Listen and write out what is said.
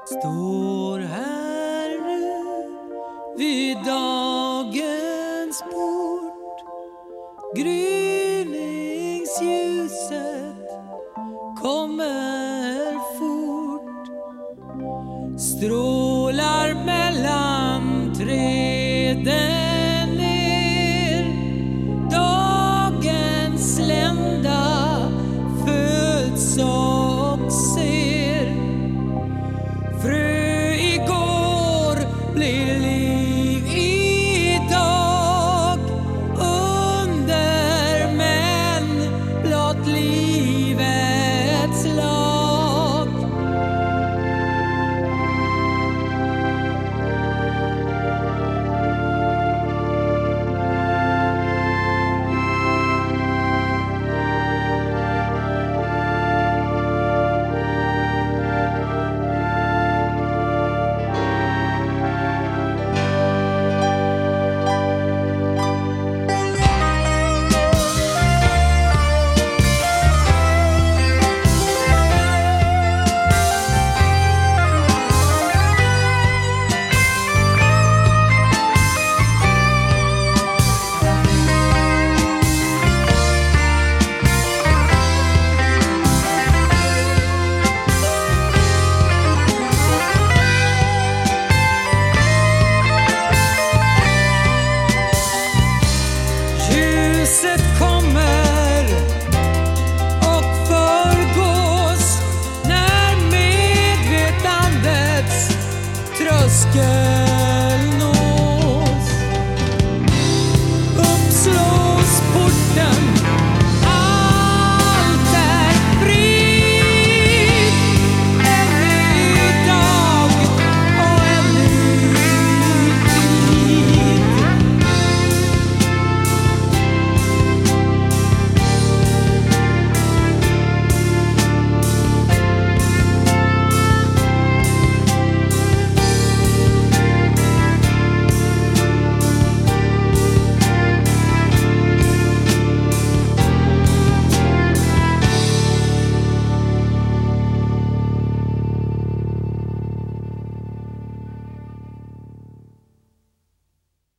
Står här nu vid dagens port. Gryningsljuset kommer fort. Strålar mellan träden ner. Dagens lända föds och ser. Frö igår blir liv idag. Under men blott livets lag. Ljuset kommer och förgås när medvetandets tröskel